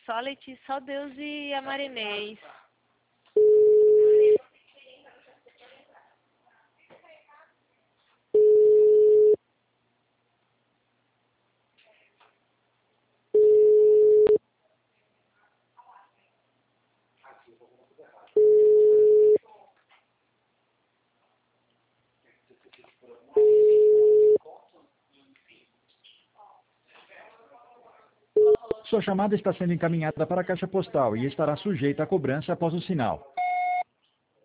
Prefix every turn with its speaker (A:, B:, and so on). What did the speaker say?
A: só a Letícia, só Deus e a Marinês.
B: Sua chamada está sendo encaminhada para a caixa postal e estará sujeita a cobrança após o sinal.